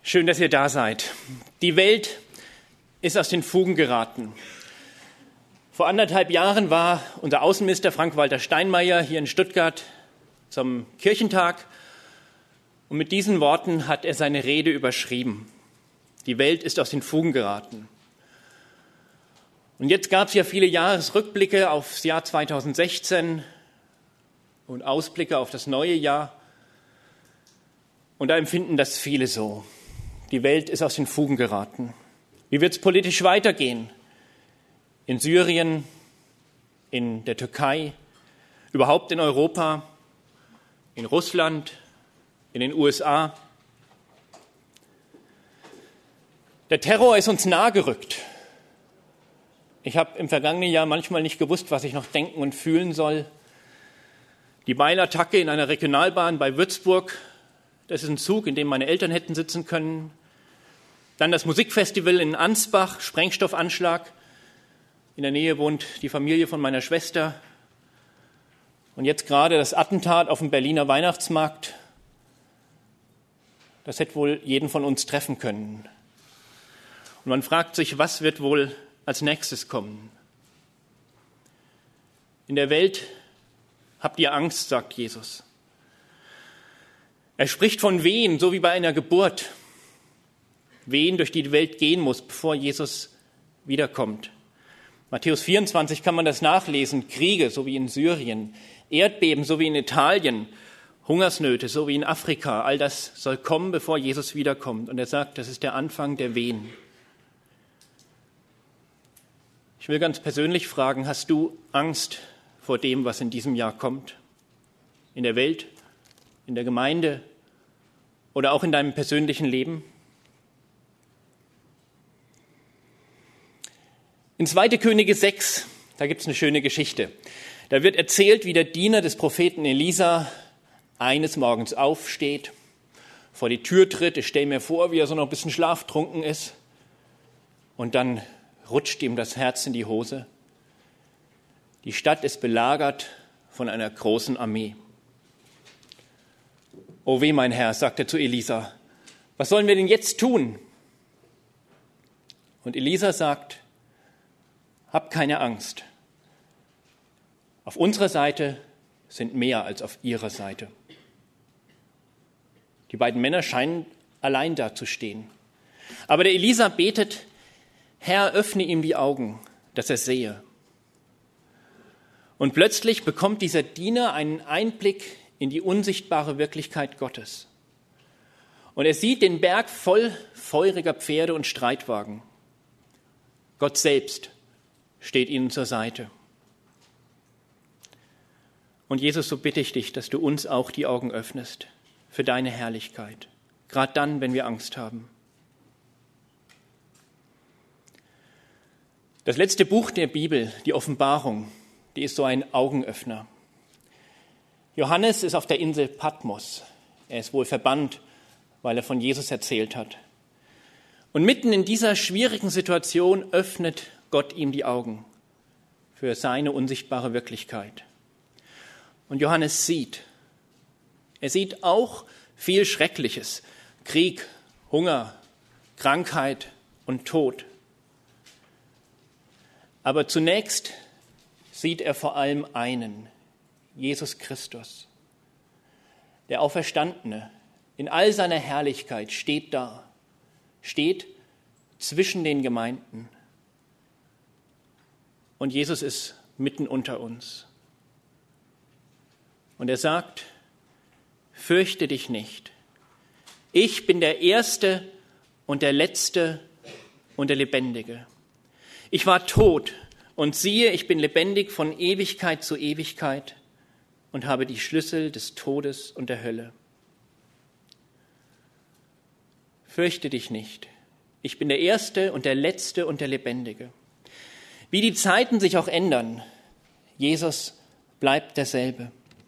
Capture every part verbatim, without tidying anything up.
Schön, dass ihr da seid. Die Welt ist aus den Fugen geraten. Vor anderthalb Jahren war unser Außenminister Frank-Walter Steinmeier hier in Stuttgart zum Kirchentag. Und mit diesen Worten hat er seine Rede überschrieben. Die Welt ist aus den Fugen geraten. Und jetzt gab es ja viele Jahresrückblicke aufs Jahr zweitausendsechzehn und Ausblicke auf das neue Jahr. Und da empfinden das viele so. Die Welt ist aus den Fugen geraten. Wie wird es politisch weitergehen? In Syrien, in der Türkei, überhaupt in Europa, in Russland, in den U S A. Der Terror ist uns nahe gerückt. Ich habe im vergangenen Jahr manchmal nicht gewusst, was ich noch denken und fühlen soll. Die Beilattacke in einer Regionalbahn bei Würzburg, das ist ein Zug, in dem meine Eltern hätten sitzen können. Dann das Musikfestival in Ansbach, Sprengstoffanschlag. In der Nähe wohnt die Familie von meiner Schwester. Und jetzt gerade das Attentat auf dem Berliner Weihnachtsmarkt. Das hätte wohl jeden von uns treffen können. Und man fragt sich, was wird wohl als nächstes kommen? In der Welt habt ihr Angst, sagt Jesus. Er spricht von Wehen, so wie bei einer Geburt. Wehen, durch die die Welt gehen muss, bevor Jesus wiederkommt. Matthäus vierundzwanzig kann man das nachlesen. Kriege, so wie in Syrien. Erdbeben, so wie in Italien. Hungersnöte, so wie in Afrika. All das soll kommen, bevor Jesus wiederkommt. Und er sagt, das ist der Anfang der Wehen. Ich will ganz persönlich fragen, hast du Angst vor dem, was in diesem Jahr kommt? In der Welt, in der Gemeinde oder auch in deinem persönlichen Leben? In zweiter Könige sechs, da gibt es eine schöne Geschichte. Da wird erzählt, wie der Diener des Propheten Elisa eines Morgens aufsteht, vor die Tür tritt. Ich stelle mir vor, wie er so noch ein bisschen schlaftrunken ist. Und dann rutscht ihm das Herz in die Hose. Die Stadt ist belagert von einer großen Armee. O weh, mein Herr, sagt er zu Elisa, was sollen wir denn jetzt tun? Und Elisa sagt, hab keine Angst. Auf unserer Seite sind mehr als auf ihrer Seite. Die beiden Männer scheinen allein dazustehen. Aber der Elisa betet, Herr, öffne ihm die Augen, dass er sehe. Und plötzlich bekommt dieser Diener einen Einblick in die unsichtbare Wirklichkeit Gottes. Und er sieht den Berg voll feuriger Pferde und Streitwagen. Gott selbst steht ihnen zur Seite. Und Jesus, so bitte ich dich, dass du uns auch die Augen öffnest für deine Herrlichkeit, gerade dann, wenn wir Angst haben. Das letzte Buch der Bibel, die Offenbarung, die ist so ein Augenöffner. Johannes ist auf der Insel Patmos. Er ist wohl verbannt, weil er von Jesus erzählt hat. Und mitten in dieser schwierigen Situation öffnet Gott ihm die Augen für seine unsichtbare Wirklichkeit. Und Johannes sieht, er sieht auch viel Schreckliches, Krieg, Hunger, Krankheit und Tod. Aber zunächst sieht er vor allem einen, Jesus Christus. Der Auferstandene in all seiner Herrlichkeit steht da, steht zwischen den Gemeinden. Und Jesus ist mitten unter uns. Und er sagt, fürchte dich nicht. Ich bin der Erste und der Letzte und der Lebendige. Ich war tot und siehe, ich bin lebendig von Ewigkeit zu Ewigkeit und habe die Schlüssel des Todes und der Hölle. Fürchte dich nicht. Ich bin der Erste und der Letzte und der Lebendige. Wie die Zeiten sich auch ändern, Jesus bleibt derselbe.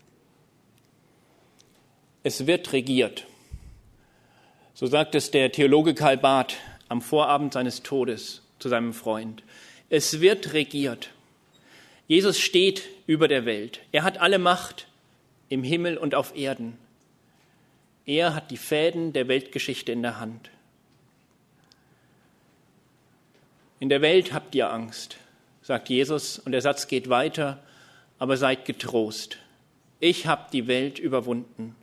Es wird regiert. So sagt es der Theologe Karl Barth am Vorabend seines Todes zu seinem Freund. Es wird regiert. Jesus steht über der Welt. Er hat alle Macht im Himmel und auf Erden. Er hat die Fäden der Weltgeschichte in der Hand In der Welt habt ihr Angst, sagt Jesus, und der Satz geht weiter, aber seid getrost. Ich habe die Welt überwunden.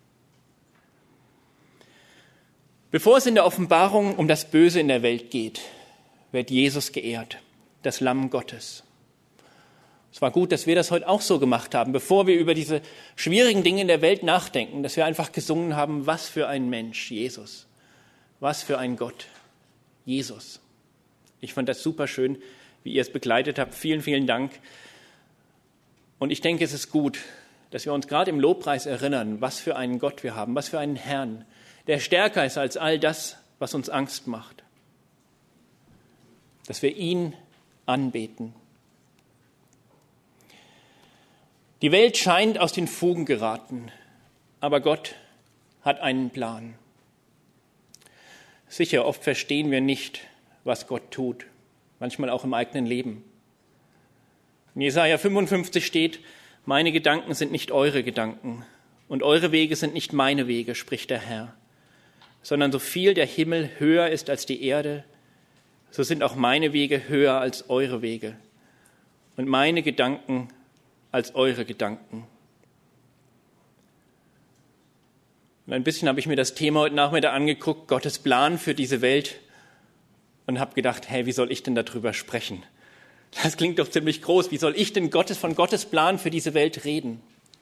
Bevor es in der Offenbarung um das Böse in der Welt geht, wird Jesus geehrt, das Lamm Gottes. Es war gut, dass wir das heute auch so gemacht haben, bevor wir über diese schwierigen Dinge in der Welt nachdenken, dass wir einfach gesungen haben, was für ein Mensch, Jesus, was für ein Gott, Jesus. Ich fand das super schön, wie ihr es begleitet habt. Vielen, vielen Dank. Und ich denke, es ist gut, dass wir uns gerade im Lobpreis erinnern, was für einen Gott wir haben, was für einen Herrn, der stärker ist als all das, was uns Angst macht. Dass wir ihn anbeten. Die Welt scheint aus den Fugen geraten, aber Gott hat einen Plan. Sicher, oft verstehen wir nicht, was Gott tut, manchmal auch im eigenen Leben. In Jesaja fünfundfünfzig steht, meine Gedanken sind nicht eure Gedanken und eure Wege sind nicht meine Wege, spricht der Herr, sondern so viel der Himmel höher ist als die Erde, so sind auch meine Wege höher als eure Wege und meine Gedanken als eure Gedanken. Und ein bisschen habe ich mir das Thema heute Nachmittag angeguckt, Gottes Plan für diese Welt, und habe gedacht, hey, wie soll ich denn darüber sprechen? Das klingt doch ziemlich groß. Wie soll ich denn Gottes, von Gottes Plan für diese Welt reden?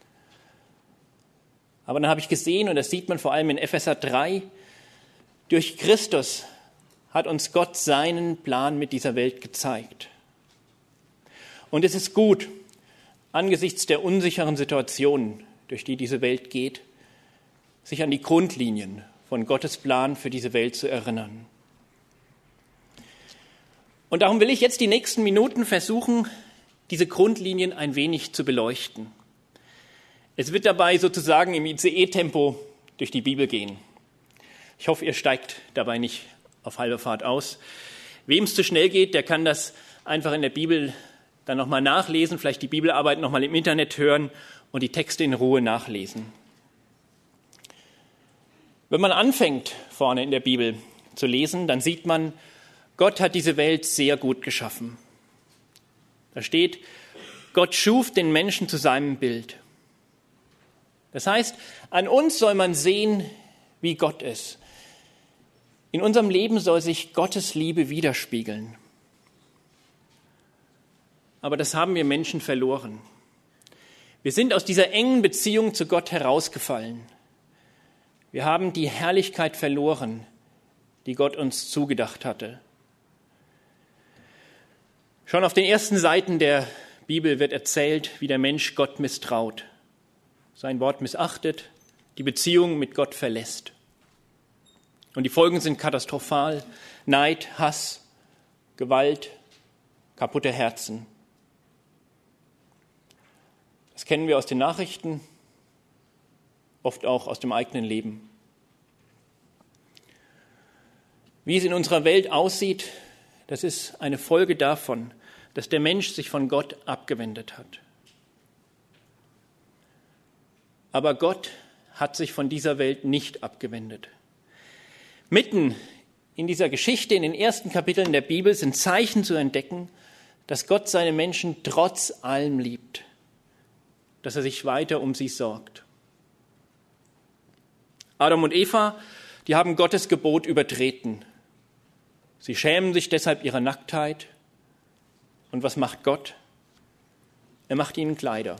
Aber dann habe ich gesehen, und das sieht man vor allem in Epheser drei, durch Christus hat uns Gott seinen Plan mit dieser Welt gezeigt. Und es ist gut, angesichts der unsicheren Situation, durch die diese Welt geht, sich an die Grundlinien von Gottes Plan für diese Welt zu erinnern. Und darum will ich jetzt die nächsten Minuten versuchen, diese Grundlinien ein wenig zu beleuchten. Es wird dabei sozusagen im I C E-Tempo durch die Bibel gehen. Ich hoffe, ihr steigt dabei nicht auf halbe Fahrt aus. Wem es zu schnell geht, der kann das einfach in der Bibel dann nochmal nachlesen, vielleicht die Bibelarbeit nochmal im Internet hören und die Texte in Ruhe nachlesen. Wenn man anfängt, vorne in der Bibel zu lesen, dann sieht man, Gott hat diese Welt sehr gut geschaffen. Da steht, Gott schuf den Menschen zu seinem Bild. Das heißt, an uns soll man sehen, wie Gott ist. In unserem Leben soll sich Gottes Liebe widerspiegeln. Aber das haben wir Menschen verloren. Wir sind aus dieser engen Beziehung zu Gott herausgefallen. Wir haben die Herrlichkeit verloren, die Gott uns zugedacht hatte. Schon auf den ersten Seiten der Bibel wird erzählt, wie der Mensch Gott misstraut, sein Wort missachtet, die Beziehung mit Gott verlässt. Und die Folgen sind katastrophal: Neid, Hass, Gewalt, kaputte Herzen. Das kennen wir aus den Nachrichten, oft auch aus dem eigenen Leben. Wie es in unserer Welt aussieht, das ist eine Folge davon, dass der Mensch sich von Gott abgewendet hat. Aber Gott hat sich von dieser Welt nicht abgewendet. Mitten in dieser Geschichte, in den ersten Kapiteln der Bibel, sind Zeichen zu entdecken, dass Gott seine Menschen trotz allem liebt, dass er sich weiter um sie sorgt. Adam und Eva, die haben Gottes Gebot übertreten. Sie schämen sich deshalb ihrer Nacktheit. Und was macht Gott? Er macht ihnen Kleider.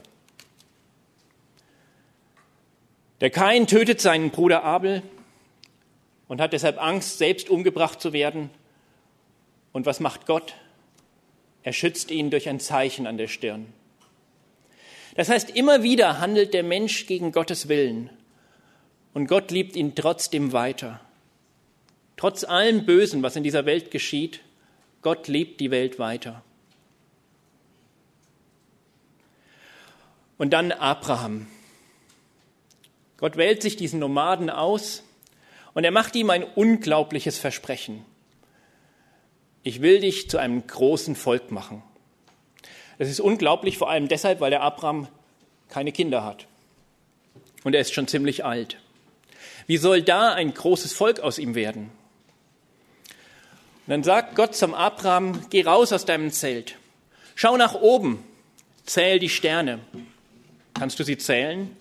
Der Kain tötet seinen Bruder Abel und hat deshalb Angst, selbst umgebracht zu werden. Und was macht Gott? Er schützt ihn durch ein Zeichen an der Stirn. Das heißt, immer wieder handelt der Mensch gegen Gottes Willen. Und Gott liebt ihn trotzdem weiter. Trotz allem Bösen, was in dieser Welt geschieht, Gott liebt die Welt weiter. Und dann Abraham. Gott wählt sich diesen Nomaden aus und er macht ihm ein unglaubliches Versprechen. Ich will dich zu einem großen Volk machen. Das ist unglaublich, vor allem deshalb, weil der Abraham keine Kinder hat. Und er ist schon ziemlich alt. Wie soll da ein großes Volk aus ihm werden? dann sagt Gott zum Abraham, geh raus aus deinem Zelt. Schau nach oben, zähl die Sterne. Kannst du sie zählen?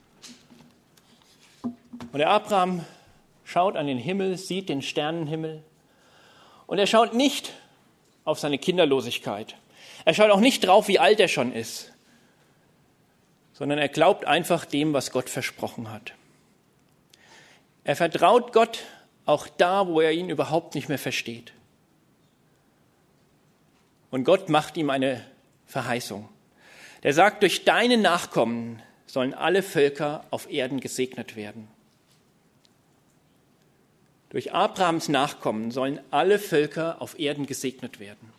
Und der Abraham schaut an den Himmel, sieht den Sternenhimmel. Und er schaut nicht auf seine Kinderlosigkeit. Er schaut auch nicht drauf, wie alt er schon ist, sondern er glaubt einfach dem, was Gott versprochen hat. Er vertraut Gott auch da, wo er ihn überhaupt nicht mehr versteht. Und Gott macht ihm eine Verheißung. Der sagt, durch deine Nachkommen sollen alle Völker auf Erden gesegnet werden. Durch Abrahams Nachkommen sollen alle Völker auf Erden gesegnet werden.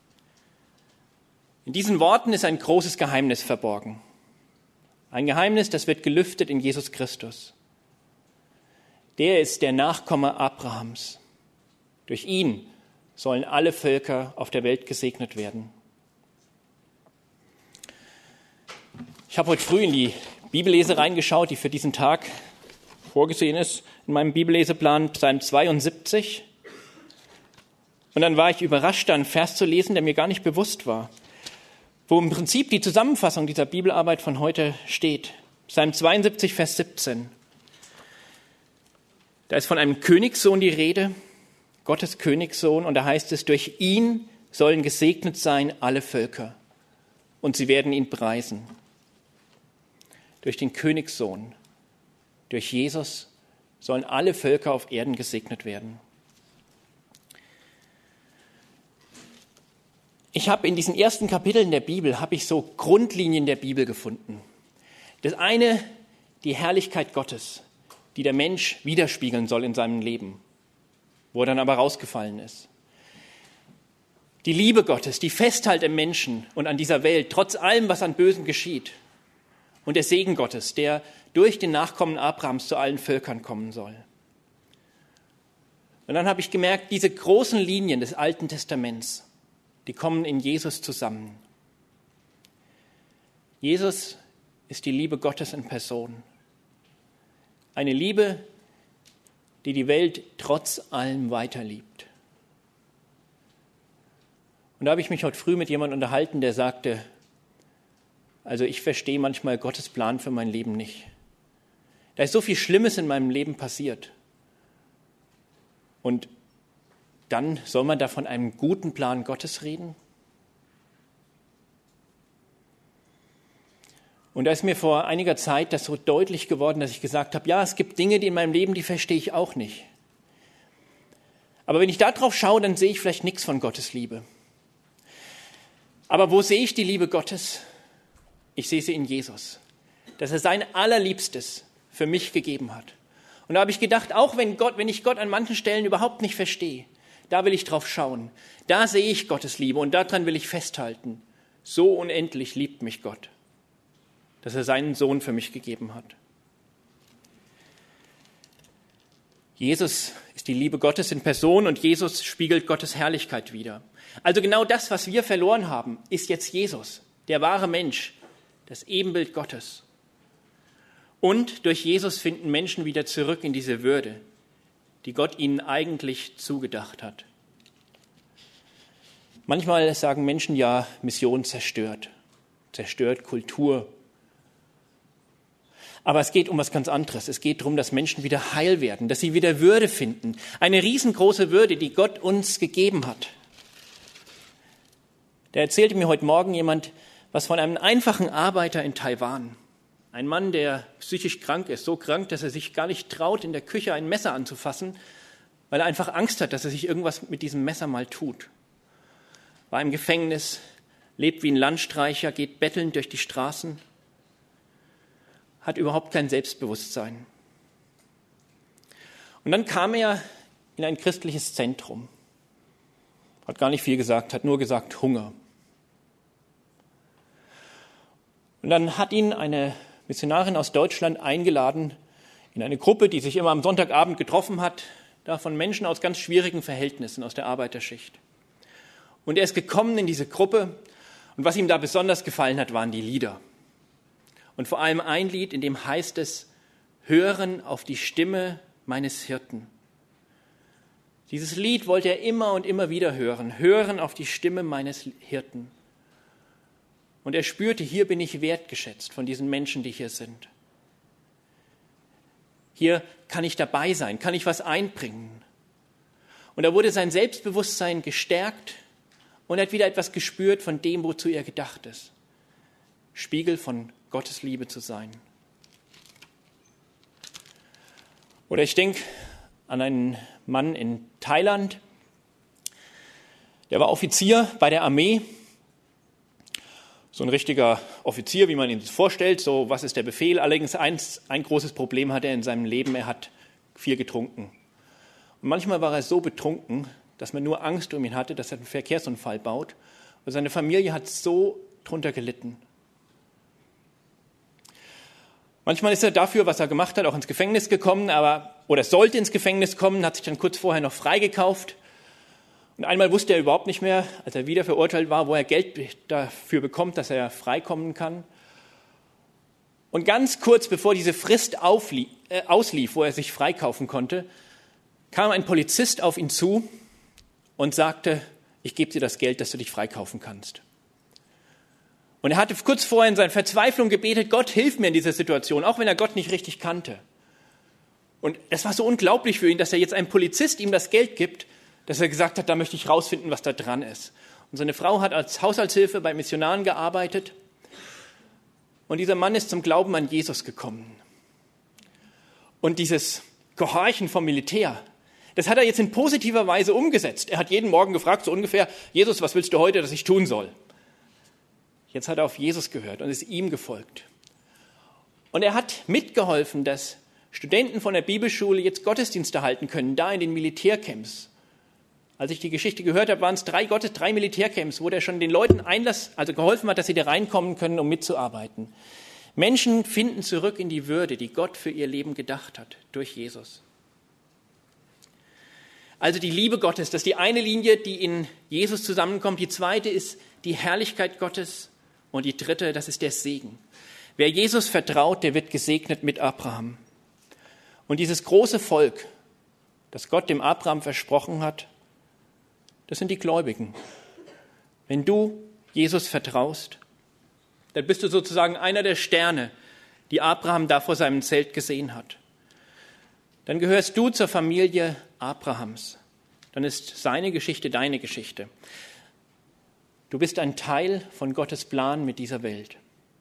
In diesen Worten ist ein großes Geheimnis verborgen. Ein Geheimnis, das wird gelüftet in Jesus Christus. Der ist der Nachkomme Abrahams. Durch ihn sollen alle Völker auf der Welt gesegnet werden. Ich habe heute früh in die Bibellese reingeschaut, die für diesen Tag vorgesehen ist, in meinem Bibelleseplan, Psalm zweiundsiebzig. Und dann war ich überrascht, da einen Vers zu lesen, der mir gar nicht bewusst war, wo im Prinzip die Zusammenfassung dieser Bibelarbeit von heute steht. Psalm zweiundsiebzig, Vers siebzehn. Da ist von einem Königssohn die Rede, Gottes Königssohn, und da heißt es, durch ihn sollen gesegnet sein alle Völker und sie werden ihn preisen. Durch den Königssohn, durch Jesus sollen alle Völker auf Erden gesegnet werden. Ich habe in diesen ersten Kapiteln der Bibel, habe ich so Grundlinien der Bibel gefunden. Das eine, die Herrlichkeit Gottes, die der Mensch widerspiegeln soll in seinem Leben, wo er dann aber rausgefallen ist. Die Liebe Gottes, die festhält im Menschen und an dieser Welt, trotz allem, was an Bösem geschieht. Und der Segen Gottes, der durch den Nachkommen Abrahams zu allen Völkern kommen soll. Und dann habe ich gemerkt, diese großen Linien des Alten Testaments, die kommen in Jesus zusammen. Jesus ist die Liebe Gottes in Person. Eine Liebe, die die Welt trotz allem weiterliebt. Und da habe ich mich heute früh mit jemandem unterhalten, der sagte, also ich verstehe manchmal Gottes Plan für mein Leben nicht. Da ist so viel Schlimmes in meinem Leben passiert. Und dann soll man da von einem guten Plan Gottes reden? Und da ist mir vor einiger Zeit das so deutlich geworden, dass ich gesagt habe, ja, es gibt Dinge, die in meinem Leben, die verstehe ich auch nicht. Aber wenn ich da drauf schaue, dann sehe ich vielleicht nichts von Gottes Liebe. Aber wo sehe ich die Liebe Gottes? Ich sehe sie in Jesus, dass er sein Allerliebstes für mich gegeben hat. Und da habe ich gedacht, auch wenn Gott, wenn ich Gott an manchen Stellen überhaupt nicht verstehe, da will ich drauf schauen. Da sehe ich Gottes Liebe und daran will ich festhalten. So unendlich liebt mich Gott, dass er seinen Sohn für mich gegeben hat. Jesus ist die Liebe Gottes in Person und Jesus spiegelt Gottes Herrlichkeit wider. Also genau das, was wir verloren haben, ist jetzt Jesus, der wahre Mensch, das Ebenbild Gottes. Und durch Jesus finden Menschen wieder zurück in diese Würde, die Gott ihnen eigentlich zugedacht hat. Manchmal sagen Menschen ja, Mission zerstört, zerstört Kultur. Aber es geht um was ganz anderes. Es geht darum, dass Menschen wieder heil werden, dass sie wieder Würde finden. Eine riesengroße Würde, die Gott uns gegeben hat. Da erzählte mir heute Morgen jemand was von einem einfachen Arbeiter in Taiwan. Ein Mann, der psychisch krank ist, so krank, dass er sich gar nicht traut, in der Küche ein Messer anzufassen, weil er einfach Angst hat, dass er sich irgendwas mit diesem Messer mal tut. War im Gefängnis, lebt wie ein Landstreicher, geht bettelnd durch die Straßen, hat überhaupt kein Selbstbewusstsein. Und dann kam er in ein christliches Zentrum. Hat gar nicht viel gesagt, hat nur gesagt Hunger. Und dann hat ihn eine Missionarin aus Deutschland eingeladen in eine Gruppe, die sich immer am Sonntagabend getroffen hat, da von Menschen aus ganz schwierigen Verhältnissen, aus der Arbeiterschicht. Und er ist gekommen in diese Gruppe und was ihm da besonders gefallen hat, waren die Lieder. Und vor allem ein Lied, in dem heißt es, hören auf die Stimme meines Hirten. Dieses Lied wollte er immer und immer wieder hören, hören auf die Stimme meines Hirten. Und er spürte, hier bin ich wertgeschätzt von diesen Menschen, die hier sind. Hier kann ich dabei sein, kann ich was einbringen. Und da wurde sein Selbstbewusstsein gestärkt und er hat wieder etwas gespürt von dem, wozu er gedacht ist. Spiegel von Gottes Liebe zu sein. Oder ich denke an einen Mann in Thailand, der war Offizier bei der Armee. So ein richtiger Offizier, wie man ihn sich vorstellt, so was ist der Befehl. Allerdings eins, ein großes Problem hat er in seinem Leben, er hat viel getrunken. Und manchmal war er so betrunken, dass man nur Angst um ihn hatte, dass er einen Verkehrsunfall baut. Und seine Familie hat so drunter gelitten. Manchmal ist er dafür, was er gemacht hat, auch ins Gefängnis gekommen, aber, oder sollte ins Gefängnis kommen, hat sich dann kurz vorher noch freigekauft. Und einmal wusste er überhaupt nicht mehr, als er wieder verurteilt war, wo er Geld dafür bekommt, dass er freikommen kann. Und ganz kurz bevor diese Frist auflie- äh, auslief, wo er sich freikaufen konnte, kam ein Polizist auf ihn zu und sagte, ich gebe dir das Geld, dass du dich freikaufen kannst. Und er hatte kurz vorher in seiner Verzweiflung gebetet, Gott, hilf mir in dieser Situation, auch wenn er Gott nicht richtig kannte. Und es war so unglaublich für ihn, dass er jetzt einem Polizist ihm das Geld gibt, dass er gesagt hat, da möchte ich rausfinden, was da dran ist. Und seine Frau hat als Haushaltshilfe bei Missionaren gearbeitet. Und dieser Mann ist zum Glauben an Jesus gekommen. Und dieses Gehorchen vom Militär, das hat er jetzt in positiver Weise umgesetzt. Er hat jeden Morgen gefragt, so ungefähr, Jesus, was willst du heute, dass ich tun soll? Jetzt hat er auf Jesus gehört und ist ihm gefolgt. Und er hat mitgeholfen, dass Studenten von der Bibelschule jetzt Gottesdienste halten können, da in den Militärcamps. Als ich die Geschichte gehört habe, waren es drei Gottes, drei Militärcamps, wo der schon den Leuten Einlass, also geholfen hat, dass sie da reinkommen können, um mitzuarbeiten. Menschen finden zurück in die Würde, die Gott für ihr Leben gedacht hat, durch Jesus. Also die Liebe Gottes, das ist die eine Linie, die in Jesus zusammenkommt. Die zweite ist die Herrlichkeit Gottes und die dritte, das ist der Segen. Wer Jesus vertraut, der wird gesegnet mit Abraham. Und dieses große Volk, das Gott dem Abraham versprochen hat, das sind die Gläubigen. Wenn du Jesus vertraust, dann bist du sozusagen einer der Sterne, die Abraham da vor seinem Zelt gesehen hat. Dann gehörst du zur Familie Abrahams. Dann ist seine Geschichte deine Geschichte. Du bist ein Teil von Gottes Plan mit dieser Welt.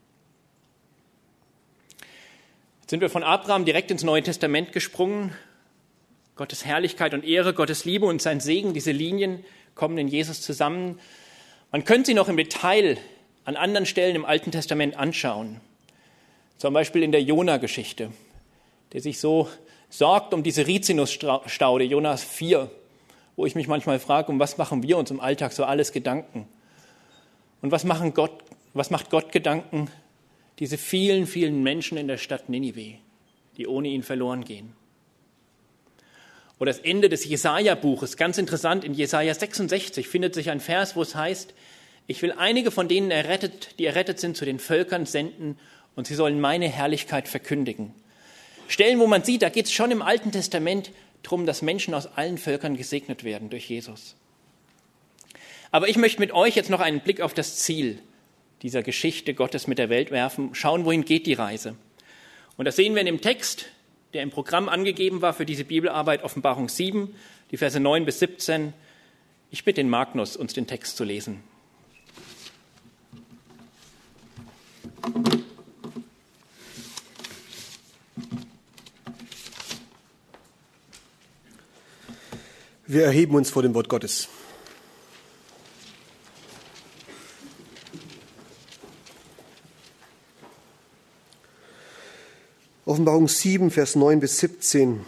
Jetzt sind wir von Abraham direkt ins Neue Testament gesprungen. Gottes Herrlichkeit und Ehre, Gottes Liebe und sein Segen, diese Linien kommen in Jesus zusammen. Man könnte sie noch im Detail an anderen Stellen im Alten Testament anschauen. Zum Beispiel in der Jona-Geschichte, der sich so sorgt um diese Rizinusstaude, Jonas vier, wo ich mich manchmal frage, um was machen wir uns im Alltag so alles Gedanken? Und was, machen Gott, was macht Gott Gedanken? Diese vielen, vielen Menschen in der Stadt Ninive, die ohne ihn verloren gehen. Oder das Ende des Jesaja-Buches, ganz interessant, in Jesaja sechsundsechzig findet sich ein Vers, wo es heißt, ich will einige von denen, errettet, die errettet sind, zu den Völkern senden und sie sollen meine Herrlichkeit verkündigen. Stellen, wo man sieht, da geht es schon im Alten Testament darum, dass Menschen aus allen Völkern gesegnet werden durch Jesus. Aber ich möchte mit euch jetzt noch einen Blick auf das Ziel dieser Geschichte Gottes mit der Welt werfen, schauen, wohin geht die Reise. Und das sehen wir in dem Text, der im Programm angegeben war für diese Bibelarbeit, Offenbarung sieben, die Verse neun bis siebzehn. Ich bitte den Magnus, uns den Text zu lesen. Wir erheben uns vor dem Wort Gottes. Offenbarung sieben, Vers neun bis siebzehn.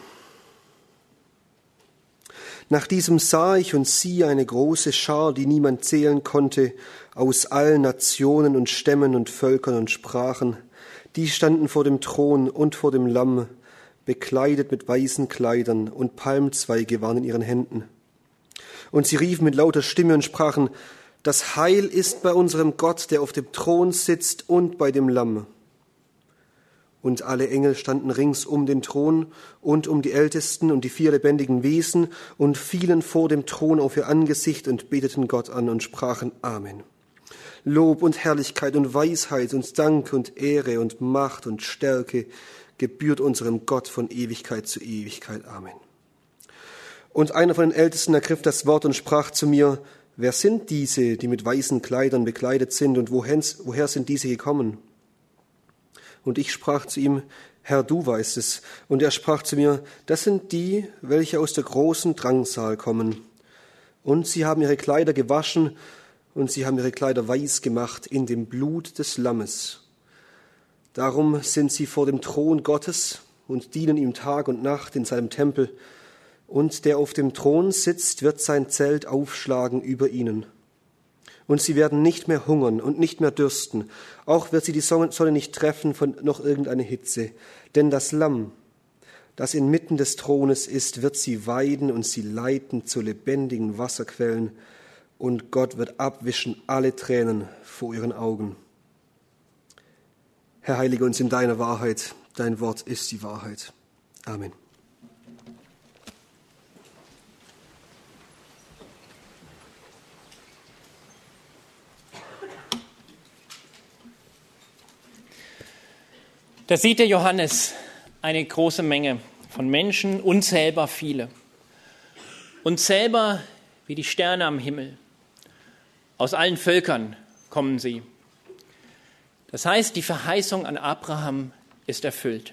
Nach diesem sah ich und siehe eine große Schar, die niemand zählen konnte, aus allen Nationen und Stämmen und Völkern und Sprachen. Die standen vor dem Thron und vor dem Lamm, bekleidet mit weißen Kleidern, und Palmzweige waren in ihren Händen. Und sie riefen mit lauter Stimme und sprachen, das Heil ist bei unserem Gott, der auf dem Thron sitzt, und bei dem Lamm. Und alle Engel standen rings um den Thron und um die Ältesten und die vier lebendigen Wesen und fielen vor dem Thron auf ihr Angesicht und beteten Gott an und sprachen Amen. Lob und Herrlichkeit und Weisheit und Dank und Ehre und Macht und Stärke gebührt unserem Gott von Ewigkeit zu Ewigkeit. Amen. Und einer von den Ältesten ergriff das Wort und sprach zu mir, wer sind diese, die mit weißen Kleidern bekleidet sind, und woher, woher sind diese gekommen? Und ich sprach zu ihm, Herr, du weißt es. Und er sprach zu mir, das sind die, welche aus der großen Drangsal kommen. Und sie haben ihre Kleider gewaschen, und sie haben ihre Kleider weiß gemacht in dem Blut des Lammes. Darum sind sie vor dem Thron Gottes und dienen ihm Tag und Nacht in seinem Tempel. Und der auf dem Thron sitzt, wird sein Zelt aufschlagen über ihnen. Und sie werden nicht mehr hungern und nicht mehr dürsten. Auch wird sie die Sonne nicht treffen von noch irgendeine Hitze. Denn das Lamm, das inmitten des Thrones ist, wird sie weiden und sie leiten zu lebendigen Wasserquellen. Und Gott wird abwischen alle Tränen vor ihren Augen. Herr, heilige uns in deiner Wahrheit. Dein Wort ist die Wahrheit. Amen. Da sieht der Johannes eine große Menge von Menschen, unzählbar viele. Unzählbar wie die Sterne am Himmel. Aus allen Völkern kommen sie. Das heißt, die Verheißung an Abraham ist erfüllt.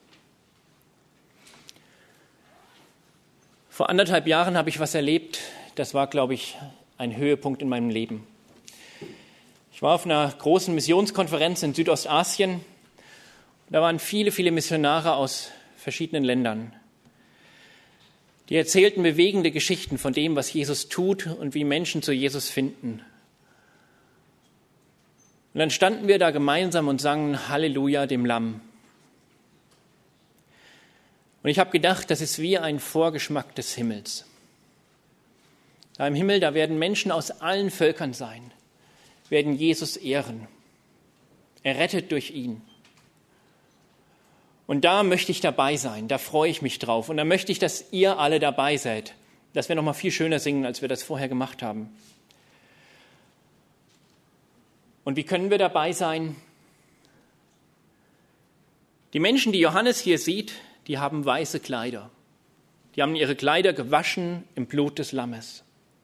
Vor anderthalb Jahren habe ich was erlebt, das war, glaube ich, ein Höhepunkt in meinem Leben. Ich war auf einer großen Missionskonferenz in Südostasien. Da waren viele, viele Missionare aus verschiedenen Ländern. Die erzählten bewegende Geschichten von dem, was Jesus tut und wie Menschen zu Jesus finden. Und dann standen wir da gemeinsam und sangen Halleluja dem Lamm. Und ich habe gedacht, das ist wie ein Vorgeschmack des Himmels. Da im Himmel, da werden Menschen aus allen Völkern sein, werden Jesus ehren, errettet durch ihn. Und da möchte ich dabei sein, da freue ich mich drauf. Und da möchte ich, dass ihr alle dabei seid, dass wir noch mal viel schöner singen, als wir das vorher gemacht haben. Und wie können wir dabei sein? Die Menschen, die Johannes hier sieht, die haben weiße Kleider. Die haben ihre Kleider gewaschen im Blut des Lammes.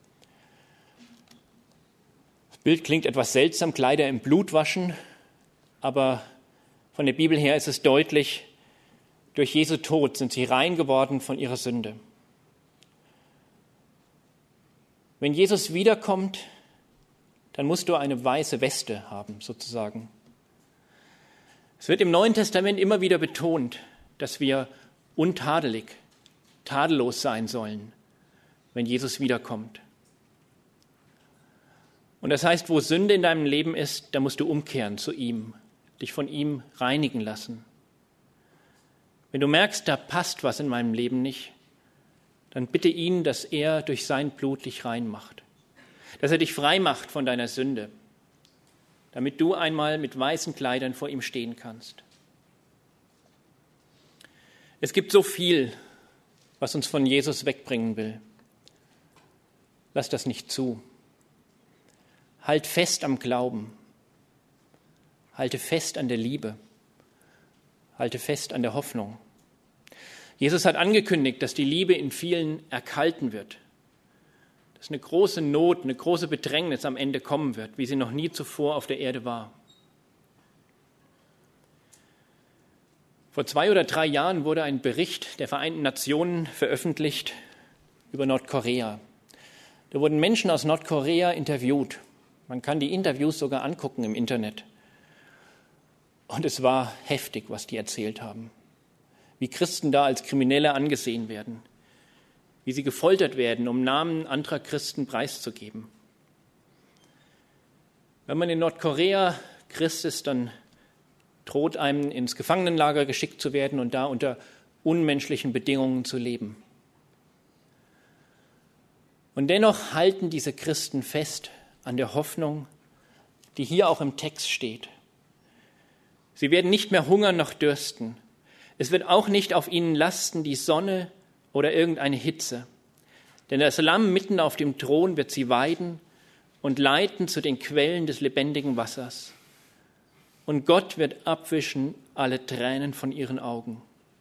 Das Bild klingt etwas seltsam, Kleider im Blut waschen, aber von der Bibel her ist es deutlich, durch Jesu Tod sind sie rein geworden von ihrer Sünde. Wenn Jesus wiederkommt, dann musst du eine weiße Weste haben, sozusagen. Es wird im Neuen Testament immer wieder betont, dass wir untadelig, tadellos sein sollen, wenn Jesus wiederkommt. Und das heißt, wo Sünde in deinem Leben ist, da musst du umkehren zu ihm, dich von ihm reinigen lassen. Wenn du merkst, da passt was in meinem Leben nicht, dann bitte ihn, dass er durch sein Blut dich rein macht. Dass er dich frei macht von deiner Sünde, damit du einmal mit weißen Kleidern vor ihm stehen kannst. Es gibt so viel, was uns von Jesus wegbringen will. Lass das nicht zu. Halt fest am Glauben. Halte fest an der Liebe. Halte fest an der Hoffnung. Jesus hat angekündigt, dass die Liebe in vielen erkalten wird. Dass eine große Not, eine große Bedrängnis am Ende kommen wird, wie sie noch nie zuvor auf der Erde war. Vor zwei oder drei Jahren wurde ein Bericht der Vereinten Nationen veröffentlicht über Nordkorea. Da wurden Menschen aus Nordkorea interviewt. Man kann die Interviews sogar angucken im Internet. Und es war heftig, was die erzählt haben. Wie Christen da als Kriminelle angesehen werden. Wie sie gefoltert werden, um Namen anderer Christen preiszugeben. Wenn man in Nordkorea Christ ist, dann droht einem ins Gefangenenlager geschickt zu werden und da unter unmenschlichen Bedingungen zu leben. Und dennoch halten diese Christen fest an der Hoffnung, die hier auch im Text steht. Sie werden nicht mehr hungern noch dürsten. Es wird auch nicht auf ihnen lasten die Sonne oder irgendeine Hitze. Denn das Lamm mitten auf dem Thron wird sie weiden und leiten zu den Quellen des lebendigen Wassers. Und Gott wird abwischen alle Tränen von ihren Augen.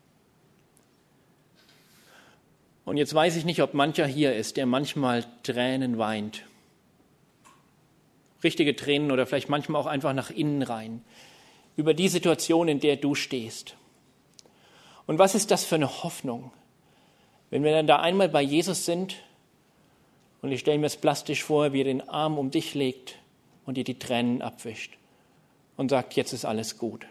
Und jetzt weiß ich nicht, ob mancher hier ist, der manchmal Tränen weint. Richtige Tränen oder vielleicht manchmal auch einfach nach innen rein. Über die Situation, in der du stehst. Und was ist das für eine Hoffnung, wenn wir dann da einmal bei Jesus sind und ich stelle mir es plastisch vor, wie er den Arm um dich legt und dir die Tränen abwischt und sagt, jetzt ist alles gut.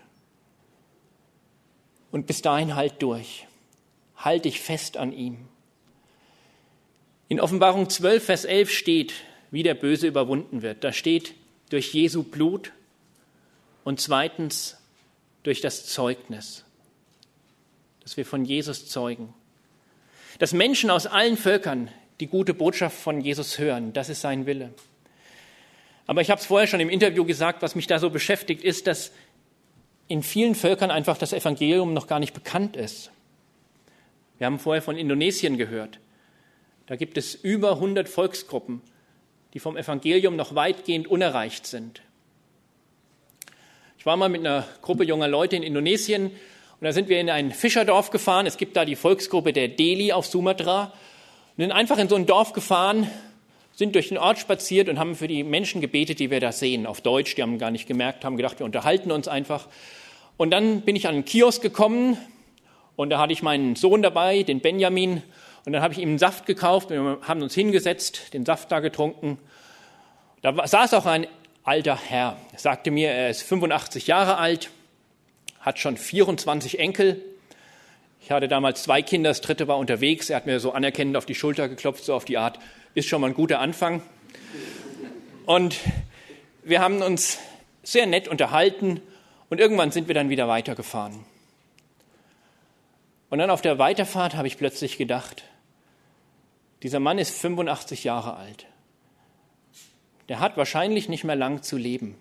Und bis dahin halt durch. Halt dich fest an ihm. In Offenbarung zwölf, Vers elf steht, wie der Böse überwunden wird. Da steht, durch Jesu Blut und zweitens durch das Zeugnis, dass wir von Jesus zeugen. Dass Menschen aus allen Völkern die gute Botschaft von Jesus hören, das ist sein Wille. Aber ich habe es vorher schon im Interview gesagt, was mich da so beschäftigt, ist, dass in vielen Völkern einfach das Evangelium noch gar nicht bekannt ist. Wir haben vorher von Indonesien gehört. Da gibt es über hundert Volksgruppen, die vom Evangelium noch weitgehend unerreicht sind. Ich war mal mit einer Gruppe junger Leute in Indonesien und da sind wir in ein Fischerdorf gefahren. Es gibt da die Volksgruppe der Deli auf Sumatra. Und sind einfach in so ein Dorf gefahren, sind durch den Ort spaziert und haben für die Menschen gebetet, die wir da sehen, auf Deutsch. Die haben gar nicht gemerkt, haben gedacht, wir unterhalten uns einfach. Und dann bin ich an einen Kiosk gekommen und da hatte ich meinen Sohn dabei, den Benjamin. Und dann habe ich ihm einen Saft gekauft, wir haben uns hingesetzt, den Saft da getrunken. Da saß auch ein alter Herr. Er sagte mir, er ist fünfundachtzig Jahre alt, hat schon vierundzwanzig Enkel. Ich hatte damals zwei Kinder, das dritte war unterwegs. Er hat mir so anerkennend auf die Schulter geklopft, so auf die Art, ist schon mal ein guter Anfang. Und wir haben uns sehr nett unterhalten und irgendwann sind wir dann wieder weitergefahren. Und dann auf der Weiterfahrt habe ich plötzlich gedacht, dieser Mann ist fünfundachtzig Jahre alt. Der hat wahrscheinlich nicht mehr lang zu leben.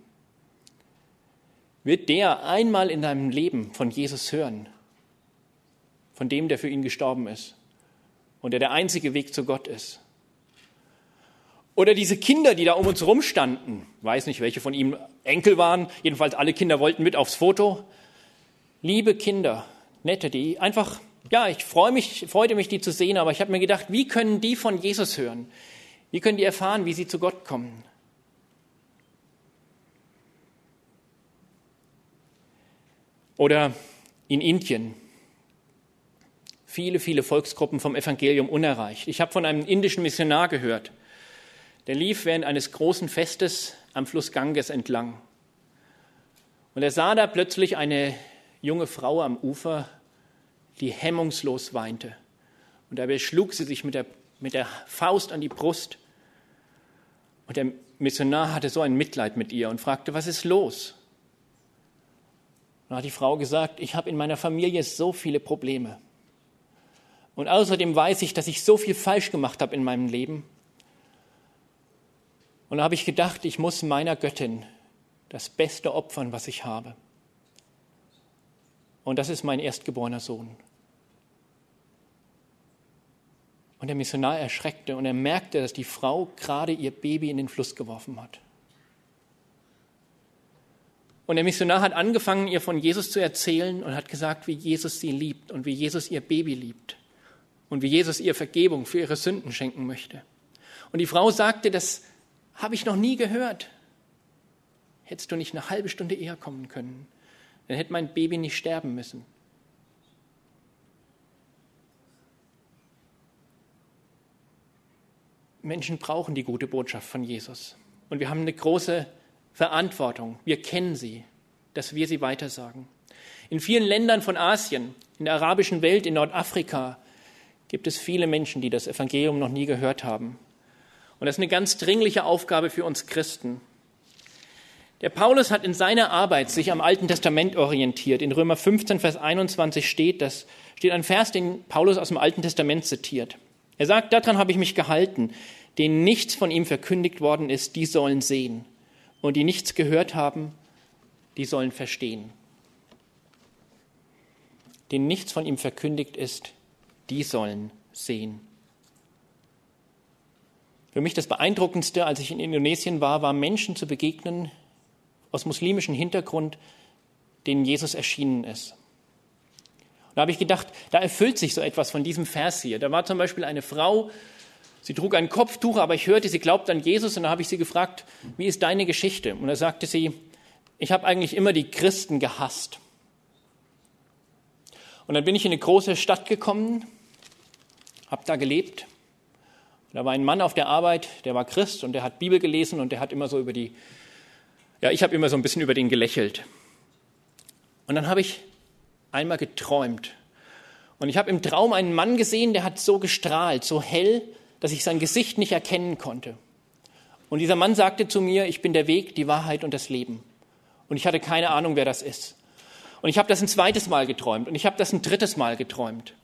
Wird der einmal in seinem Leben von Jesus hören? Von dem, der für ihn gestorben ist und der der einzige Weg zu Gott ist? Oder diese Kinder, die da um uns rumstanden, weiß nicht, welche von ihm Enkel waren, jedenfalls alle Kinder wollten mit aufs Foto. Liebe Kinder, nette, die einfach, ja, ich freue mich, freute mich, die zu sehen, aber ich habe mir gedacht, wie können die von Jesus hören? Wie können die erfahren, wie sie zu Gott kommen? Oder in Indien. Viele, viele Volksgruppen vom Evangelium unerreicht. Ich habe von einem indischen Missionar gehört. Der lief während eines großen Festes am Fluss Ganges entlang. Und er sah da plötzlich eine junge Frau am Ufer, die hemmungslos weinte. Und dabei schlug sie sich mit der, mit der Faust an die Brust. Und der Missionar hatte so ein Mitleid mit ihr und fragte, was ist los? Und dann hat die Frau gesagt, ich habe in meiner Familie so viele Probleme. Und außerdem weiß ich, dass ich so viel falsch gemacht habe in meinem Leben. Und da habe ich gedacht, ich muss meiner Göttin das Beste opfern, was ich habe. Und das ist mein erstgeborener Sohn. Und der Missionar erschreckte und er merkte, dass die Frau gerade ihr Baby in den Fluss geworfen hat. Und der Missionar hat angefangen, ihr von Jesus zu erzählen und hat gesagt, wie Jesus sie liebt und wie Jesus ihr Baby liebt und wie Jesus ihr Vergebung für ihre Sünden schenken möchte. Und die Frau sagte, das habe ich noch nie gehört. Hättest du nicht eine halbe Stunde eher kommen können, dann hätte mein Baby nicht sterben müssen. Menschen brauchen die gute Botschaft von Jesus. Und wir haben eine große Verantwortung. Wir kennen sie, dass wir sie weitersagen. In vielen Ländern von Asien, in der arabischen Welt, in Nordafrika gibt es viele Menschen, die das Evangelium noch nie gehört haben. Und das ist eine ganz dringliche Aufgabe für uns Christen. Der Paulus hat in seiner Arbeit sich am Alten Testament orientiert. In Römer fünfzehn, Vers einundzwanzig steht, das steht ein Vers, den Paulus aus dem Alten Testament zitiert. Er sagt, daran habe ich mich gehalten, denen nichts von ihm verkündigt worden ist, die sollen sehen. Und die nichts gehört haben, die sollen verstehen. denen nichts von ihm verkündigt ist, die sollen sehen. Für mich das Beeindruckendste, als ich in Indonesien war, war Menschen zu begegnen aus muslimischem Hintergrund, denen Jesus erschienen ist. Und da habe ich gedacht, da erfüllt sich so etwas von diesem Vers hier. Da war zum Beispiel eine Frau, sie trug ein Kopftuch, aber ich hörte, sie glaubt an Jesus. Und da habe ich sie gefragt, wie ist deine Geschichte? Und da sagte sie, ich habe eigentlich immer die Christen gehasst. Und dann bin ich in eine große Stadt gekommen, habe da gelebt. Und da war ein Mann auf der Arbeit, der war Christ und der hat Bibel gelesen und der hat immer so über die, ja, ich habe immer so ein bisschen über den gelächelt. Und dann habe ich einmal geträumt. Und ich habe im Traum einen Mann gesehen, der hat so gestrahlt, so hell, dass ich sein Gesicht nicht erkennen konnte. Und dieser Mann sagte zu mir, ich bin der Weg, die Wahrheit und das Leben. Und ich hatte keine Ahnung, wer das ist. Und ich habe das ein zweites Mal geträumt und ich habe das ein drittes Mal geträumt.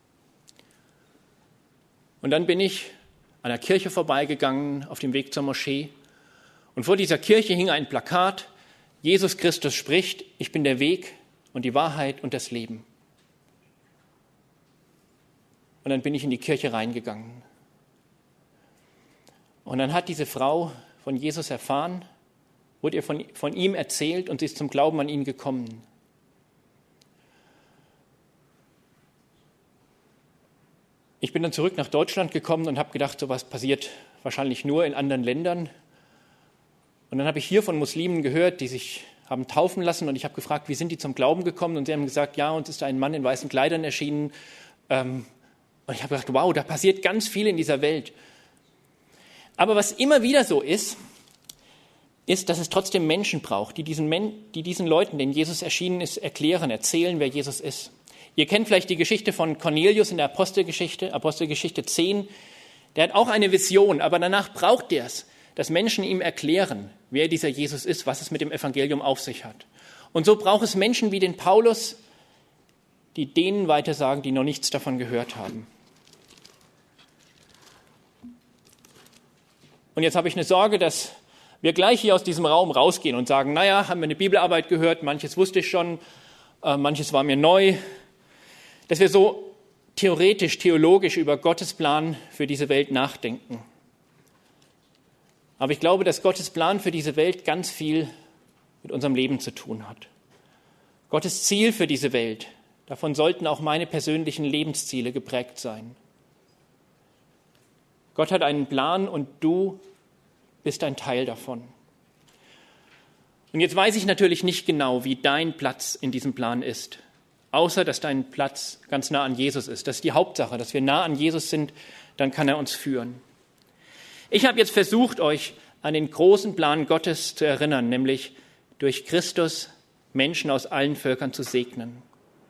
Und dann bin ich an der Kirche vorbeigegangen, auf dem Weg zur Moschee. Und vor dieser Kirche hing ein Plakat, Jesus Christus spricht, ich bin der Weg und die Wahrheit und das Leben. Und dann bin ich in die Kirche reingegangen. Und dann hat diese Frau von Jesus erfahren, wurde ihr von, von ihm erzählt und sie ist zum Glauben an ihn gekommen. Ich bin dann zurück nach Deutschland gekommen und habe gedacht, sowas passiert wahrscheinlich nur in anderen Ländern. Und dann habe ich hier von Muslimen gehört, die sich haben taufen lassen und ich habe gefragt, wie sind die zum Glauben gekommen? Und sie haben gesagt, ja, uns ist ein Mann in weißen Kleidern erschienen. Und ich habe gedacht, wow, da passiert ganz viel in dieser Welt. Aber was immer wieder so ist, ist, dass es trotzdem Menschen braucht, die diesen, Men- die diesen Leuten, denen Jesus erschienen ist, erklären, erzählen, wer Jesus ist. Ihr kennt vielleicht die Geschichte von Cornelius in der Apostelgeschichte, Apostelgeschichte zehn. Der hat auch eine Vision, aber danach braucht er es, dass Menschen ihm erklären, wer dieser Jesus ist, was es mit dem Evangelium auf sich hat. Und so braucht es Menschen wie den Paulus, die denen weitersagen, die noch nichts davon gehört haben. Und jetzt habe ich eine Sorge, dass wir gleich hier aus diesem Raum rausgehen und sagen, naja, haben wir eine Bibelarbeit gehört, manches wusste ich schon, äh, manches war mir neu. Dass wir so theoretisch, theologisch über Gottes Plan für diese Welt nachdenken. Aber ich glaube, dass Gottes Plan für diese Welt ganz viel mit unserem Leben zu tun hat. Gottes Ziel für diese Welt, davon sollten auch meine persönlichen Lebensziele geprägt sein. Gott hat einen Plan und du bist ein Teil davon. Und jetzt weiß ich natürlich nicht genau, wie dein Platz in diesem Plan ist, außer dass dein Platz ganz nah an Jesus ist. Das ist die Hauptsache, dass wir nah an Jesus sind, dann kann er uns führen. Ich habe jetzt versucht, euch an den großen Plan Gottes zu erinnern, nämlich durch Christus Menschen aus allen Völkern zu segnen.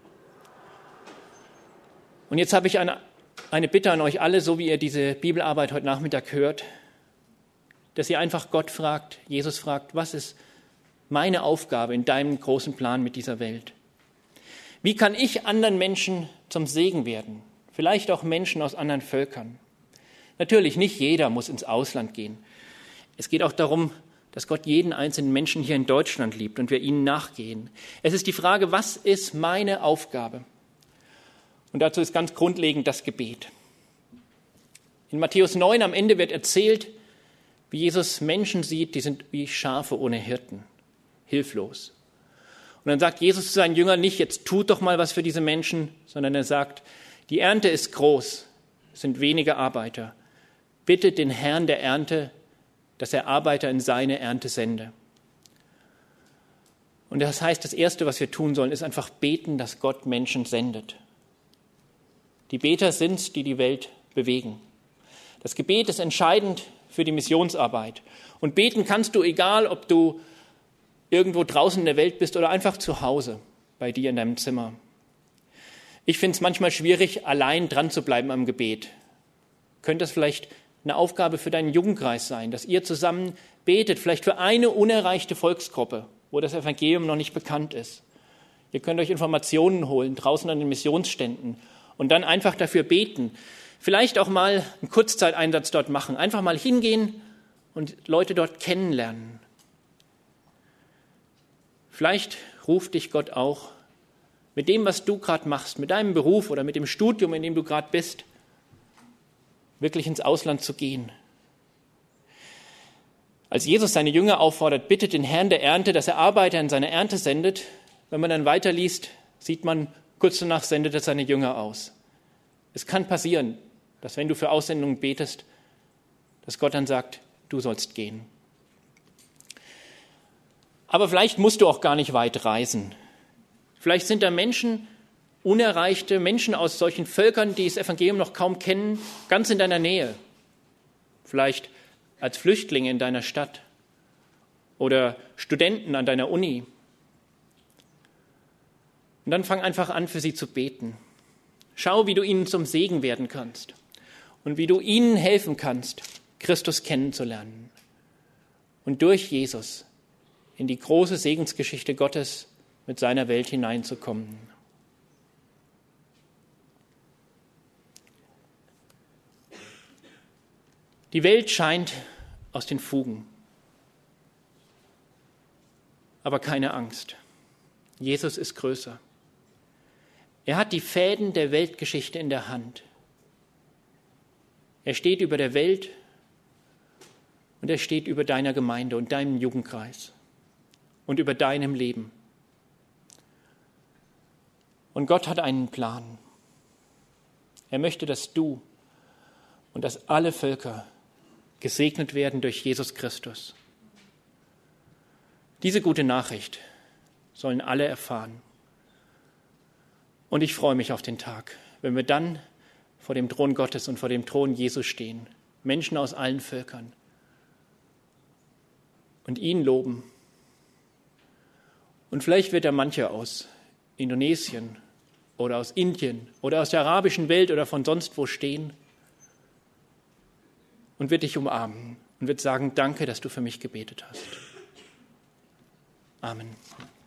Und jetzt habe ich eine, eine Bitte an euch alle, so wie ihr diese Bibelarbeit heute Nachmittag hört, dass ihr einfach Gott fragt, Jesus fragt, was ist meine Aufgabe in deinem großen Plan mit dieser Welt? Wie kann ich anderen Menschen zum Segen werden? Vielleicht auch Menschen aus anderen Völkern. Natürlich, nicht jeder muss ins Ausland gehen. Es geht auch darum, dass Gott jeden einzelnen Menschen hier in Deutschland liebt und wir ihnen nachgehen. Es ist die Frage, was ist meine Aufgabe? Und dazu ist ganz grundlegend das Gebet. In Matthäus neun am Ende wird erzählt, wie Jesus Menschen sieht, die sind wie Schafe ohne Hirten, hilflos. Und dann sagt Jesus zu seinen Jüngern nicht, jetzt tut doch mal was für diese Menschen, sondern er sagt, die Ernte ist groß, es sind wenige Arbeiter. Bittet den Herrn der Ernte, dass er Arbeiter in seine Ernte sende. Und das heißt, das Erste, was wir tun sollen, ist einfach beten, dass Gott Menschen sendet. Die Beter sind es, die die Welt bewegen. Das Gebet ist entscheidend für die Missionsarbeit. Und beten kannst du, egal ob du irgendwo draußen in der Welt bist oder einfach zu Hause bei dir in deinem Zimmer. Ich finde es manchmal schwierig, allein dran zu bleiben am Gebet. Könnte das vielleicht eine Aufgabe für deinen Jugendkreis sein, dass ihr zusammen betet, vielleicht für eine unerreichte Volksgruppe, wo das Evangelium noch nicht bekannt ist. Ihr könnt euch Informationen holen, draußen an den Missionsständen und dann einfach dafür beten. Vielleicht auch mal einen Kurzzeiteinsatz dort machen, einfach mal hingehen und Leute dort kennenlernen. Vielleicht ruft dich Gott auch, mit dem, was du gerade machst, mit deinem Beruf oder mit dem Studium, in dem du gerade bist, wirklich ins Ausland zu gehen. Als Jesus seine Jünger auffordert, bittet den Herrn der Ernte, dass er Arbeiter in seine Ernte sendet, wenn man dann weiterliest, sieht man, kurz danach sendet er seine Jünger aus. Es kann passieren, dass wenn du für Aussendungen betest, dass Gott dann sagt, du sollst gehen. Aber vielleicht musst du auch gar nicht weit reisen. Vielleicht sind da Menschen, unerreichte Menschen aus solchen Völkern, die das Evangelium noch kaum kennen, ganz in deiner Nähe. Vielleicht als Flüchtlinge in deiner Stadt oder Studenten an deiner Uni. Und dann fang einfach an, für sie zu beten. Schau, wie du ihnen zum Segen werden kannst und wie du ihnen helfen kannst, Christus kennenzulernen und durch Jesus in die große Segensgeschichte Gottes mit seiner Welt hineinzukommen. Die Welt scheint aus den Fugen, aber keine Angst. Jesus ist größer. Er hat die Fäden der Weltgeschichte in der Hand. Er steht über der Welt und er steht über deiner Gemeinde und deinem Jugendkreis und über deinem Leben. Und Gott hat einen Plan. Er möchte, dass du und dass alle Völker gesegnet werden durch Jesus Christus. Diese gute Nachricht sollen alle erfahren. Und ich freue mich auf den Tag, wenn wir dann vor dem Thron Gottes und vor dem Thron Jesu stehen, Menschen aus allen Völkern, und ihn loben. Und vielleicht wird da mancher aus Indonesien oder aus Indien oder aus der arabischen Welt oder von sonst wo stehen und wird dich umarmen und wird sagen, danke, dass du für mich gebetet hast. Amen.